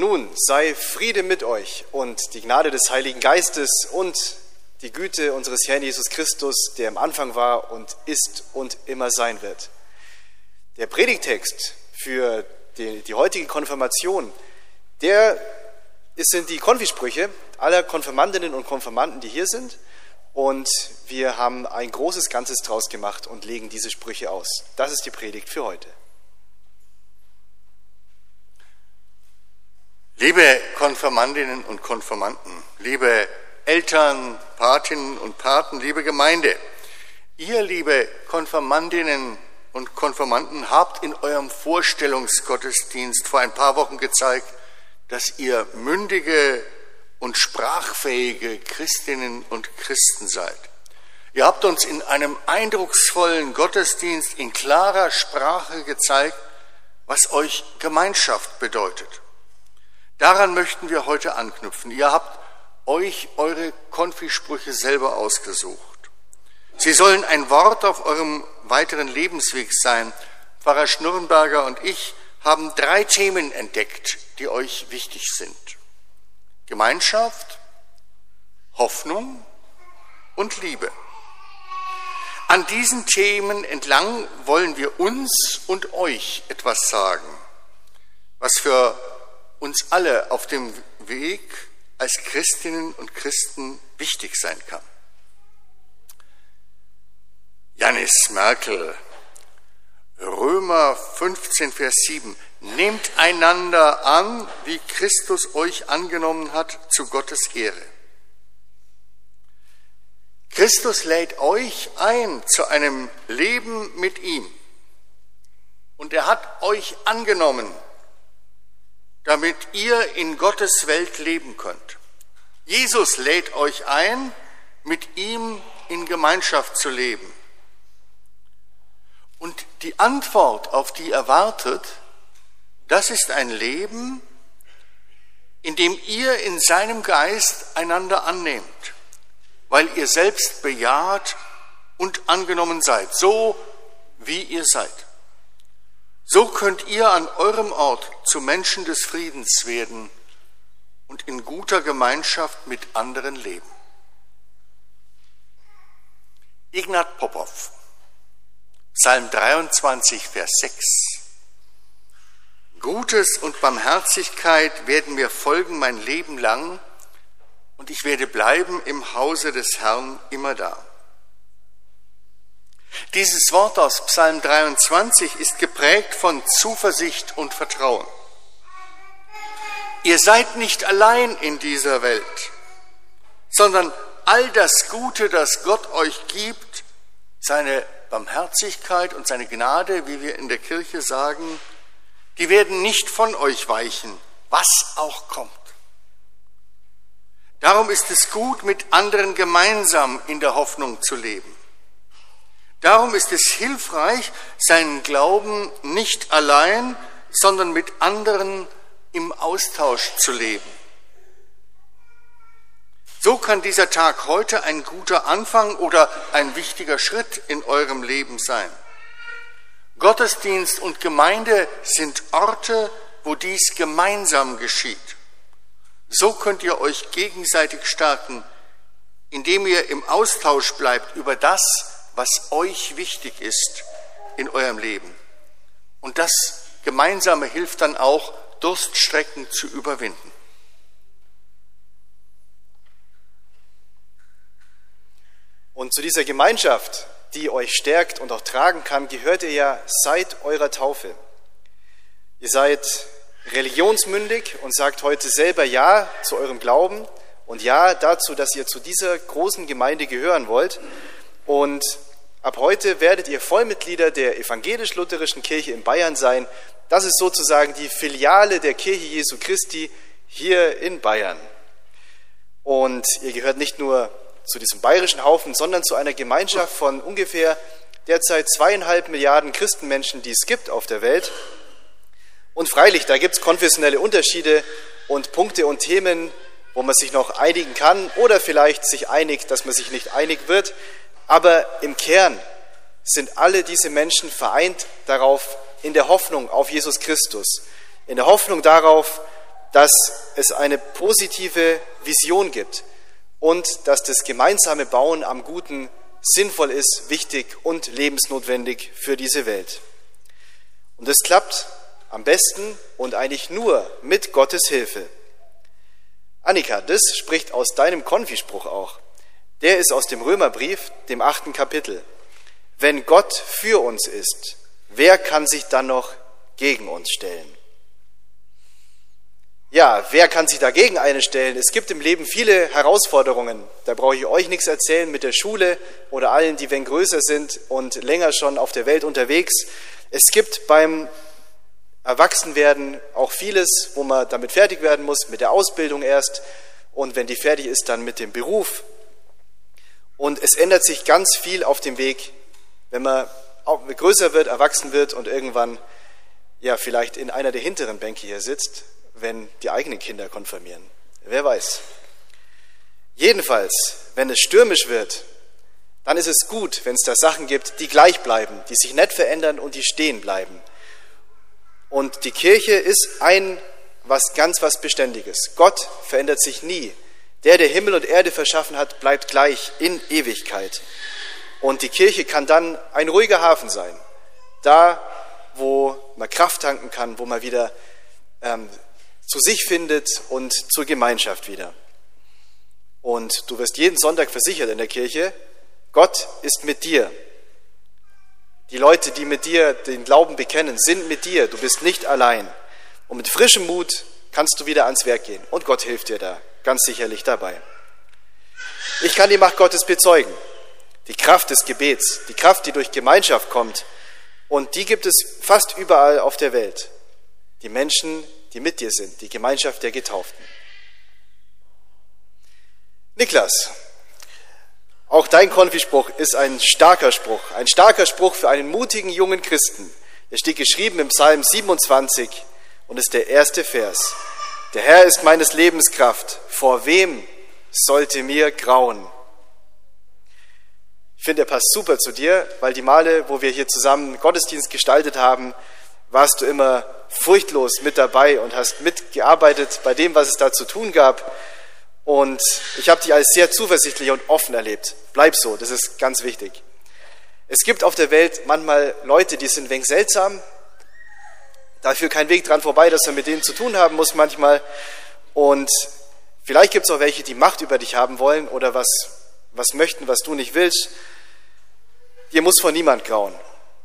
nun sei Friede mit euch und die Gnade des Heiligen Geistes und die Güte unseres Herrn Jesus Christus, der im Anfang war und ist und immer sein wird. Der Predigtext für die heutige Konfirmation, sind die Konfisprüche aller Konfirmandinnen und Konfirmanden, die hier sind. Und wir haben ein großes Ganzes draus gemacht und legen diese Sprüche aus. Das ist die Predigt für heute. Liebe Konfirmandinnen und Konfirmanden, liebe Eltern, Patinnen und Paten, liebe Gemeinde, ihr, liebe Konfirmandinnen und Konfirmanden, habt in eurem Vorstellungsgottesdienst vor ein paar Wochen gezeigt, dass ihr mündige und sprachfähige Christinnen und Christen seid. Ihr habt uns in einem eindrucksvollen Gottesdienst in klarer Sprache gezeigt, was euch Gemeinschaft bedeutet. Daran möchten wir heute anknüpfen. Ihr habt euch eure Konfisprüche selber ausgesucht. Sie sollen ein Wort auf eurem weiteren Lebensweg sein. Pfarrer Schnurrenberger und ich haben 3 Themen entdeckt, die euch wichtig sind. Gemeinschaft, Hoffnung und Liebe. An diesen Themen entlang wollen wir uns und euch etwas sagen, was für uns alle auf dem Weg als Christinnen und Christen wichtig sein kann. Janis Merkel, Römer 15, Vers 7. Nehmt einander an, wie Christus euch angenommen hat, zu Gottes Ehre. Christus lädt euch ein zu einem Leben mit ihm. Und er hat euch angenommen, damit ihr in Gottes Welt leben könnt. Jesus lädt euch ein, mit ihm in Gemeinschaft zu leben. Und die Antwort, auf die er wartet, das ist ein Leben, in dem ihr in seinem Geist einander annehmt, weil ihr selbst bejaht und angenommen seid, so wie ihr seid. So könnt ihr an eurem Ort zu Menschen des Friedens werden und in guter Gemeinschaft mit anderen leben. Ignat Popov, Psalm 23, Vers 6. Gutes und Barmherzigkeit werden mir folgen mein Leben lang und ich werde bleiben im Hause des Herrn immer da. Dieses Wort aus Psalm 23 ist geprägt von Zuversicht und Vertrauen. Ihr seid nicht allein in dieser Welt, sondern all das Gute, das Gott euch gibt, seine Barmherzigkeit und seine Gnade, wie wir in der Kirche sagen, die werden nicht von euch weichen, was auch kommt. Darum ist es gut, mit anderen gemeinsam in der Hoffnung zu leben. Darum ist es hilfreich, seinen Glauben nicht allein, sondern mit anderen im Austausch zu leben. So kann dieser Tag heute ein guter Anfang oder ein wichtiger Schritt in eurem Leben sein. Gottesdienst und Gemeinde sind Orte, wo dies gemeinsam geschieht. So könnt ihr euch gegenseitig stärken, indem ihr im Austausch bleibt über das, was euch wichtig ist in eurem Leben. Und das Gemeinsame hilft dann auch, Durststrecken zu überwinden. Und zu dieser Gemeinschaft, die euch stärkt und auch tragen kann, gehört ihr ja seit eurer Taufe. Ihr seid religionsmündig und sagt heute selber Ja zu eurem Glauben und Ja dazu, dass ihr zu dieser großen Gemeinde gehören wollt. Und ab heute werdet ihr Vollmitglieder der evangelisch-lutherischen Kirche in Bayern sein. Das ist sozusagen die Filiale der Kirche Jesu Christi hier in Bayern. Und ihr gehört nicht nur zu diesem bayerischen Haufen, sondern zu einer Gemeinschaft von ungefähr derzeit 2,5 Milliarden Christenmenschen, die es gibt auf der Welt. Und freilich, da gibt es konfessionelle Unterschiede und Punkte und Themen, wo man sich noch einigen kann oder vielleicht sich einigt, dass man sich nicht einig wird. Aber im Kern sind alle diese Menschen vereint darauf, in der Hoffnung auf Jesus Christus, in der Hoffnung darauf, dass es eine positive Vision gibt und dass das gemeinsame Bauen am Guten sinnvoll ist, wichtig und lebensnotwendig für diese Welt. Und es klappt am besten und eigentlich nur mit Gottes Hilfe. Annika, das spricht aus deinem Konfispruch auch. Der ist aus dem Römerbrief, dem 8. Kapitel. Wenn Gott für uns ist, wer kann sich dann noch gegen uns stellen? Ja, wer kann sich dagegen einstellen? Es gibt im Leben viele Herausforderungen. Da brauche ich euch nichts erzählen mit der Schule oder allen, die wenn größer sind und länger schon auf der Welt unterwegs. Es gibt beim Erwachsenwerden auch vieles, wo man damit fertig werden muss, mit der Ausbildung erst und wenn die fertig ist, dann mit dem Beruf. Und es ändert sich ganz viel auf dem Weg, wenn man auch größer wird, erwachsen wird und irgendwann ja vielleicht in einer der hinteren Bänke hier sitzt, wenn die eigenen Kinder konfirmieren. Wer weiß. Jedenfalls, wenn es stürmisch wird, dann ist es gut, wenn es da Sachen gibt, die gleich bleiben, die sich nicht verändern und die stehen bleiben. Und die Kirche ist was Beständiges. Gott verändert sich nie. Der Himmel und Erde verschaffen hat, bleibt gleich in Ewigkeit. Und die Kirche kann dann ein ruhiger Hafen sein. Da, wo man Kraft tanken kann, wo man wieder zu sich findet und zur Gemeinschaft wieder. Und du wirst jeden Sonntag versichert in der Kirche, Gott ist mit dir. Die Leute, die mit dir den Glauben bekennen, sind mit dir. Du bist nicht allein. Und mit frischem Mut kannst du wieder ans Werk gehen. Und Gott hilft dir da ganz sicherlich dabei. Ich kann die Macht Gottes bezeugen. Die Kraft des Gebets, die Kraft, die durch Gemeinschaft kommt. Und die gibt es fast überall auf der Welt. Die Menschen, die mit dir sind, die Gemeinschaft der Getauften. Niklas, auch dein Konfispruch ist ein starker Spruch für einen mutigen jungen Christen. Er steht geschrieben im Psalm 27 und ist der erste Vers. Der Herr ist meines Lebens Kraft, vor wem sollte mir grauen? Ich finde, er passt super zu dir, weil die Male, wo wir hier zusammen Gottesdienst gestaltet haben, warst du immer furchtlos mit dabei und hast mitgearbeitet bei dem, was es da zu tun gab. Und ich habe dich als sehr zuversichtlich und offen erlebt. Bleib so, das ist ganz wichtig. Es gibt auf der Welt manchmal Leute, die sind ein wenig seltsam. Da führt kein Weg dran vorbei, dass man mit denen zu tun haben muss manchmal. Und vielleicht gibt es auch welche, die Macht über dich haben wollen oder was möchten, was du nicht willst. Dir muss vor niemand grauen.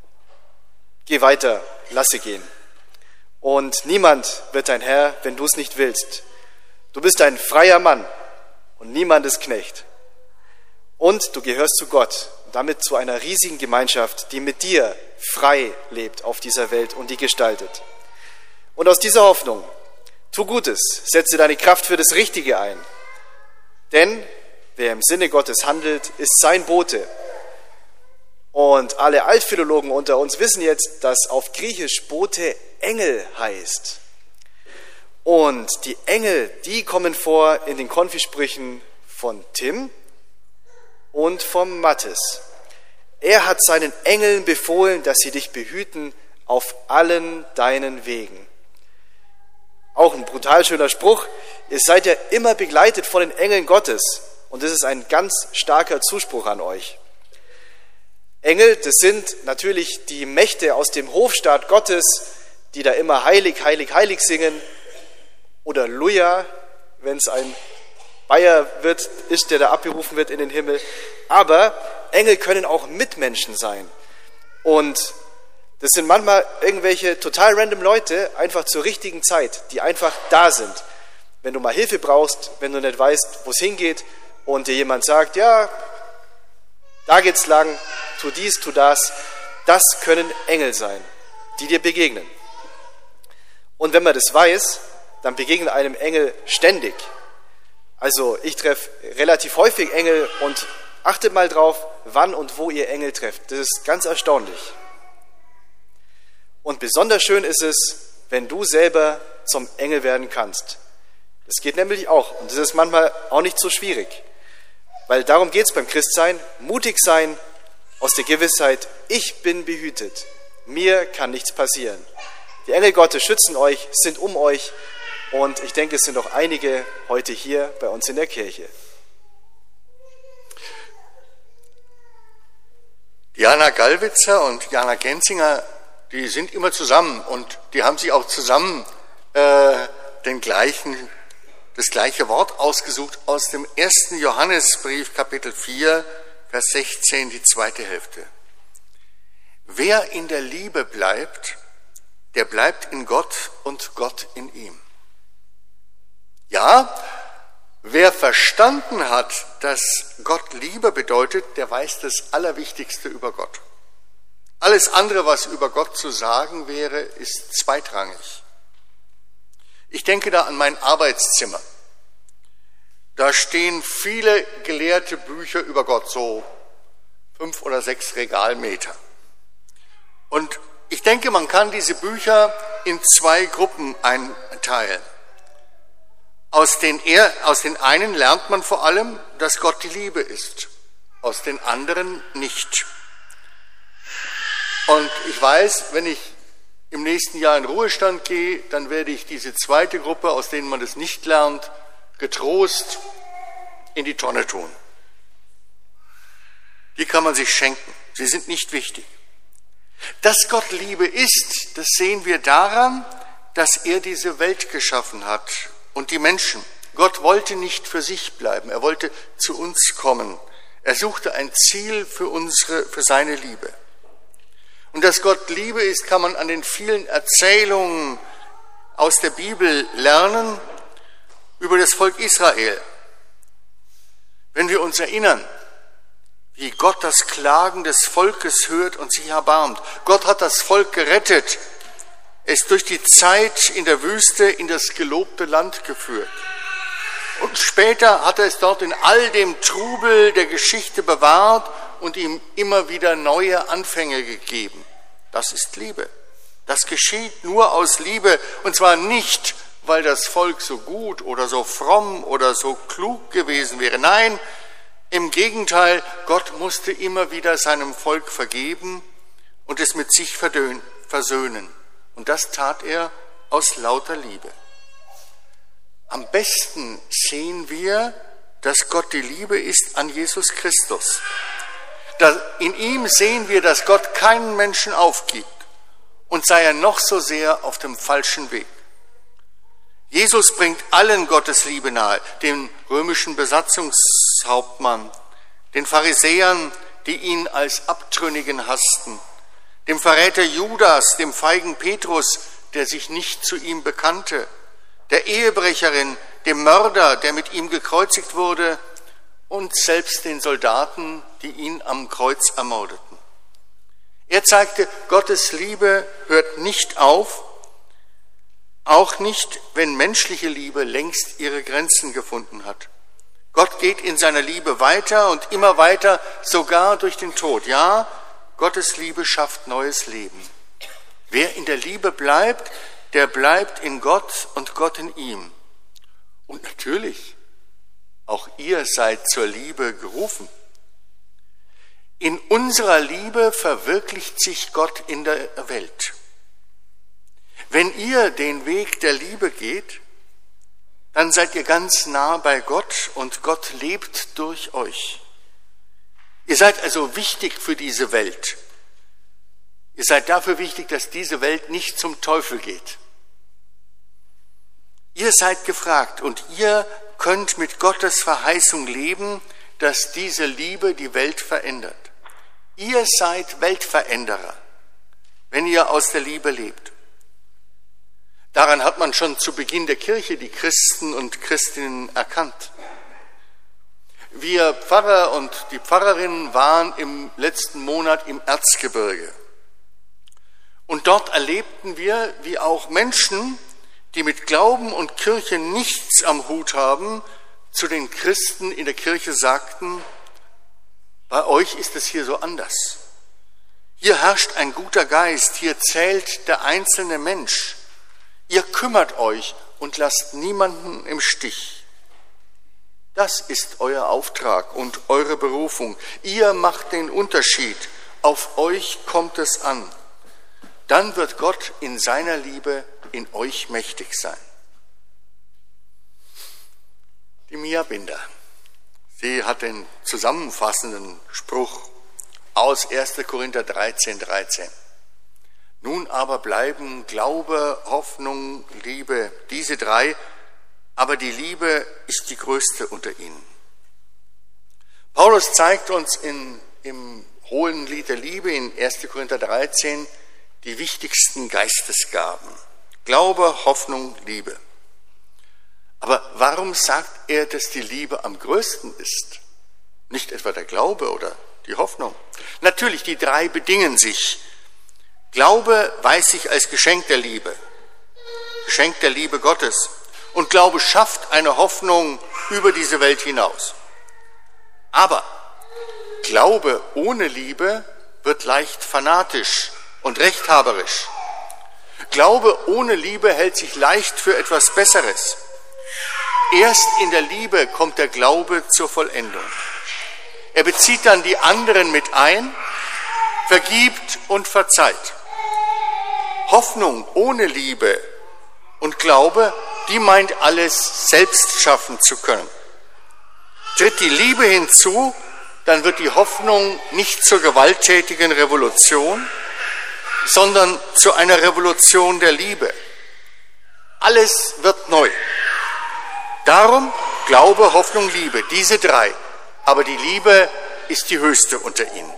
Geh weiter, lass sie gehen. Und niemand wird dein Herr, wenn du es nicht willst. Du bist ein freier Mann und niemand ist Knecht. Und du gehörst zu Gott, damit zu einer riesigen Gemeinschaft, die mit dir frei lebt auf dieser Welt und die gestaltet. Und aus dieser Hoffnung, tu Gutes, setze deine Kraft für das Richtige ein. Denn wer im Sinne Gottes handelt, ist sein Bote. Und alle Altphilologen unter uns wissen jetzt, dass auf Griechisch Bote Engel heißt. Und die Engel, die kommen vor in den Konfisprüchen von Tim und vom Mattes. Er hat seinen Engeln befohlen, dass sie dich behüten auf allen deinen Wegen. Auch ein brutal schöner Spruch. Ihr seid ja immer begleitet von den Engeln Gottes. Und das ist ein ganz starker Zuspruch an euch. Engel, das sind natürlich die Mächte aus dem Hofstaat Gottes, die da immer heilig, heilig, heilig singen. Oder Luja, wenn es ein Bayer ist, der da abgerufen wird in den Himmel. Aber Engel können auch Mitmenschen sein. Und das sind manchmal irgendwelche total random Leute, einfach zur richtigen Zeit, die einfach da sind. Wenn du mal Hilfe brauchst, wenn du nicht weißt, wo es hingeht und dir jemand sagt, ja, da geht's lang, tu dies, tu das. Das können Engel sein, die dir begegnen. Und wenn man das weiß, dann begegnen einem Engel ständig. Also ich treffe relativ häufig Engel und achtet mal drauf, wann und wo ihr Engel trefft. Das ist ganz erstaunlich. Und besonders schön ist es, wenn du selber zum Engel werden kannst. Das geht nämlich auch und das ist manchmal auch nicht so schwierig. Weil darum geht es beim Christsein, mutig sein aus der Gewissheit, ich bin behütet, mir kann nichts passieren. Die Engel Gottes schützen euch, sind um euch Und ich denke, es sind auch einige heute hier bei uns in der Kirche. Jana Gallwitzer und Jana Genzinger, die sind immer zusammen und die haben sich auch zusammen das gleiche Wort ausgesucht aus dem 1. Johannesbrief, Kapitel 4, Vers 16, die zweite Hälfte. Wer in der Liebe bleibt, der bleibt in Gott und Gott in ihm. Ja, wer verstanden hat, dass Gott Liebe bedeutet, der weiß das Allerwichtigste über Gott. Alles andere, was über Gott zu sagen wäre, ist zweitrangig. Ich denke da an mein Arbeitszimmer. Da stehen viele gelehrte Bücher über Gott, so 5 oder 6 Regalmeter. Und ich denke, man kann diese Bücher in 2 Gruppen einteilen. Aus den einen lernt man vor allem, dass Gott die Liebe ist, aus den anderen nicht. Und ich weiß, wenn ich im nächsten Jahr in Ruhestand gehe, dann werde ich diese zweite Gruppe, aus denen man das nicht lernt, getrost in die Tonne tun. Die kann man sich schenken, sie sind nicht wichtig. Dass Gott Liebe ist, das sehen wir daran, dass er diese Welt geschaffen hat und die Menschen. Gott wollte nicht für sich bleiben, er wollte zu uns kommen. Er suchte ein Ziel für seine Liebe. Und dass Gott Liebe ist, kann man an den vielen Erzählungen aus der Bibel lernen über das Volk Israel. Wenn wir uns erinnern, wie Gott das Klagen des Volkes hört und sich erbarmt. Gott hat das Volk gerettet, es durch die Zeit in der Wüste in das gelobte Land geführt. Und später hat er es dort in all dem Trubel der Geschichte bewahrt und ihm immer wieder neue Anfänge gegeben. Das ist Liebe. Das geschieht nur aus Liebe, und zwar nicht, weil das Volk so gut oder so fromm oder so klug gewesen wäre. Nein, im Gegenteil, Gott musste immer wieder seinem Volk vergeben und es mit sich versöhnen. Und das tat er aus lauter Liebe. Am besten sehen wir, dass Gott die Liebe ist an Jesus Christus. In ihm sehen wir, dass Gott keinen Menschen aufgibt, und sei er noch so sehr auf dem falschen Weg. Jesus bringt allen Gottes Liebe nahe, dem römischen Besatzungshauptmann, den Pharisäern, die ihn als Abtrünnigen hassten, dem Verräter Judas, dem feigen Petrus, der sich nicht zu ihm bekannte, der Ehebrecherin, dem Mörder, der mit ihm gekreuzigt wurde, und selbst den Soldaten, die ihn am Kreuz ermordeten. Er zeigte, Gottes Liebe hört nicht auf, auch nicht, wenn menschliche Liebe längst ihre Grenzen gefunden hat. Gott geht in seiner Liebe weiter und immer weiter, sogar durch den Tod. Ja, Gottes Liebe schafft neues Leben. Wer in der Liebe bleibt, der bleibt in Gott und Gott in ihm. Und natürlich, auch ihr seid zur Liebe gerufen. In unserer Liebe verwirklicht sich Gott in der Welt. Wenn ihr den Weg der Liebe geht, dann seid ihr ganz nah bei Gott und Gott lebt durch euch. Ihr seid also wichtig für diese Welt. Ihr seid dafür wichtig, dass diese Welt nicht zum Teufel geht. Ihr seid gefragt und ihr könnt mit Gottes Verheißung leben, dass diese Liebe die Welt verändert. Ihr seid Weltveränderer, wenn ihr aus der Liebe lebt. Daran hat man schon zu Beginn der Kirche die Christen und Christinnen erkannt. Wir Pfarrer und die Pfarrerinnen waren im letzten Monat im Erzgebirge. Und dort erlebten wir, wie auch Menschen, die mit Glauben und Kirche nichts am Hut haben, zu den Christen in der Kirche sagten, bei euch ist es hier so anders. Hier herrscht ein guter Geist, hier zählt der einzelne Mensch. Ihr kümmert euch und lasst niemanden im Stich. Das ist euer Auftrag und eure Berufung. Ihr macht den Unterschied. Auf euch kommt es an. Dann wird Gott in seiner Liebe in euch mächtig sein. die Mia Binder. Sie hat den zusammenfassenden Spruch aus 1. Korinther 13,13. Nun aber bleiben Glaube, Hoffnung, Liebe, diese drei, aber die Liebe ist die größte unter ihnen. Paulus zeigt uns im Hohen Lied der Liebe in 1. Korinther 13 die wichtigsten Geistesgaben. Glaube, Hoffnung, Liebe. Aber warum sagt er, dass die Liebe am größten ist? Nicht etwa der Glaube oder die Hoffnung. Natürlich, die drei bedingen sich. Glaube weiß ich als Geschenk der Liebe Gottes. Und Glaube schafft eine Hoffnung über diese Welt hinaus. Aber Glaube ohne Liebe wird leicht fanatisch und rechthaberisch. Glaube ohne Liebe hält sich leicht für etwas Besseres. Erst in der Liebe kommt der Glaube zur Vollendung. Er bezieht dann die anderen mit ein, vergibt und verzeiht. Hoffnung ohne Liebe und Glaube, die meint alles selbst schaffen zu können. Tritt die Liebe hinzu, dann wird die Hoffnung nicht zur gewalttätigen Revolution, sondern zu einer Revolution der Liebe. Alles wird neu. Darum Glaube, Hoffnung, Liebe, diese drei. Aber die Liebe ist die höchste unter ihnen.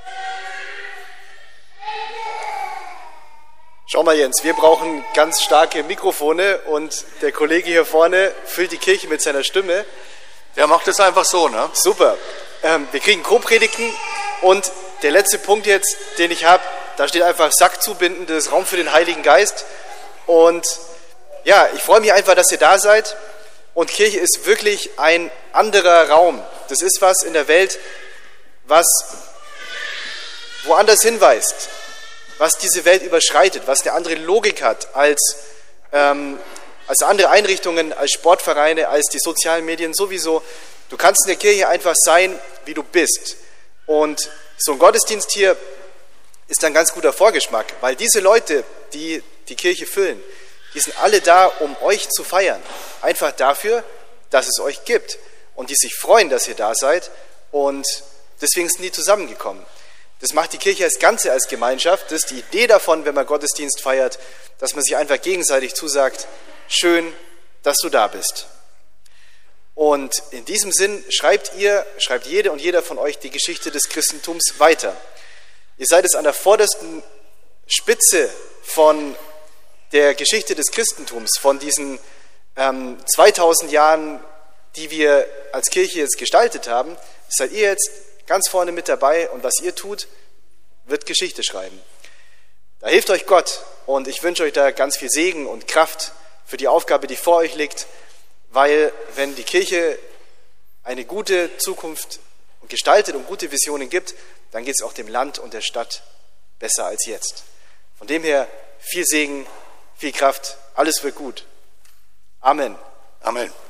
Schau mal, Jens, wir brauchen ganz starke Mikrofone und der Kollege hier vorne füllt die Kirche mit seiner Stimme. Der macht es einfach so, ne? Super. Wir kriegen Co-Predigten und der letzte Punkt jetzt, den ich habe, da steht einfach Sack zubinden, das ist Raum für den Heiligen Geist. Und ja, ich freue mich einfach, dass ihr da seid. Und Kirche ist wirklich ein anderer Raum. Das ist was in der Welt, was woanders hinweist, was diese Welt überschreitet, was eine andere Logik hat als andere Einrichtungen, als Sportvereine, als die sozialen Medien sowieso. Du kannst in der Kirche einfach sein, wie du bist. Und so ein Gottesdienst hier ist ein ganz guter Vorgeschmack, weil diese Leute, die die Kirche füllen, die sind alle da, um euch zu feiern. Einfach dafür, dass es euch gibt. Und die sich freuen, dass ihr da seid. Und deswegen sind die zusammengekommen. Das macht die Kirche als Ganze, als Gemeinschaft. Das ist die Idee davon, wenn man Gottesdienst feiert, dass man sich einfach gegenseitig zusagt, schön, dass du da bist. Und in diesem Sinn schreibt jede und jeder von euch die Geschichte des Christentums weiter. Ihr seid es an der vordersten Spitze von der Geschichte des Christentums, von diesen 2000 Jahren, die wir als Kirche jetzt gestaltet haben, seid ihr jetzt ganz vorne mit dabei und was ihr tut, wird Geschichte schreiben. Da hilft euch Gott und ich wünsche euch da ganz viel Segen und Kraft für die Aufgabe, die vor euch liegt, weil wenn die Kirche eine gute Zukunft gestaltet und gute Visionen gibt, dann geht es auch dem Land und der Stadt besser als jetzt. Von dem her viel Segen, viel Kraft, alles wird gut. Amen. Amen.